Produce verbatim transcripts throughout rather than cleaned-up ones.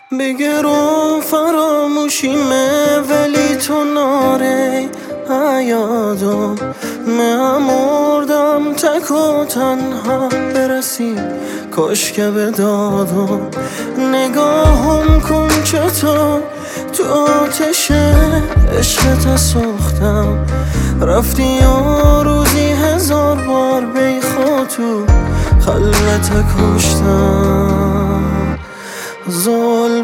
بگرم فراموشیمه ولی تو ناره یادم من مردم تک و تنها برسی کاش که به دادم نگاهم کن چطور تو آتش عشقت سوختم رفتی یا روزی هزار بار بی خاطو خلوت کشتم زل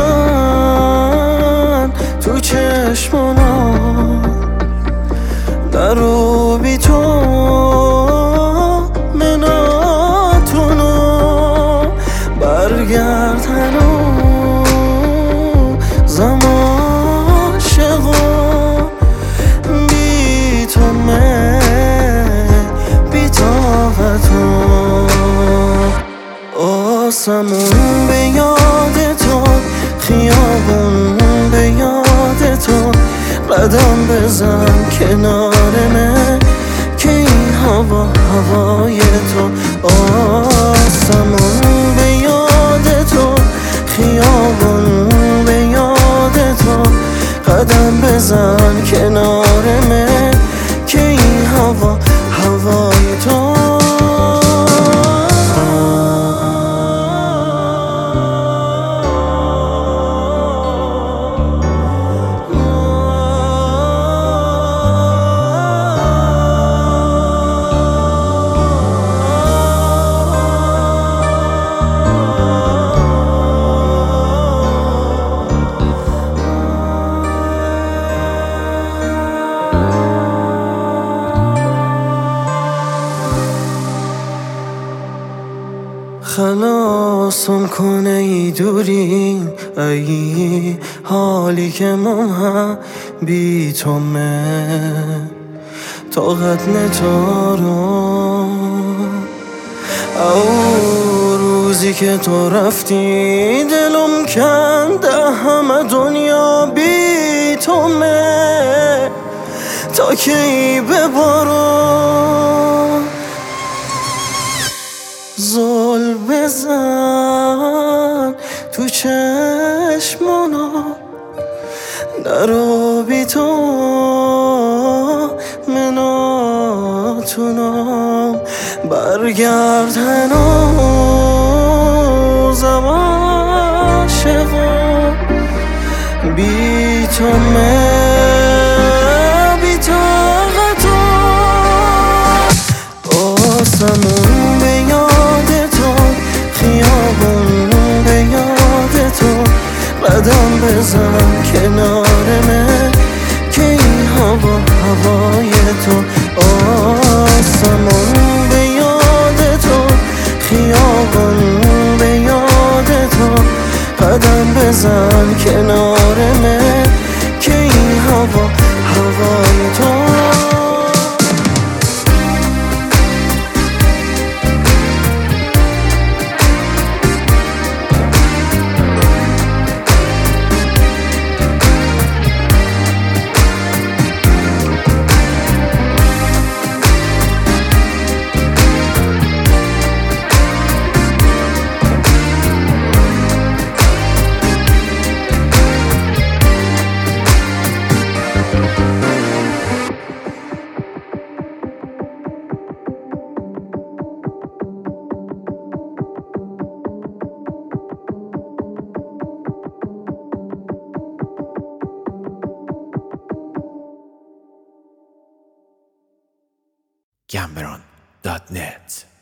بزن تو چشمانا درو بی تو مناتونو برگرد هنو زمان شغو بی تو من بی طاقتو آسمون به یاد تو خیابون به یاد تو قدم بزن کنار من که این هوا هوای تو آسمون به یاد تو خیابون به یاد تو قدم بزن کنار من که این هوا هوای تو خلاصم کنه ای دوری ای حالی که من هم بی تو من طاقت ندارم او روزی که تو رفتی دلم کنده همه دنیا بی تو من تا کی ببارم زل بزن تو چشمانا درو بی تو مناتونم برگرد هنوز عاشقم بی تو من بی طاقتو آسمون به یاد تو خیابون به یاد تو قدم بزن کنار من که این هوا هوای تو آسمون به یاد تو خیابون به یاد تو قدم بزن کنار من که این هوا هوای تو گمبران دات نت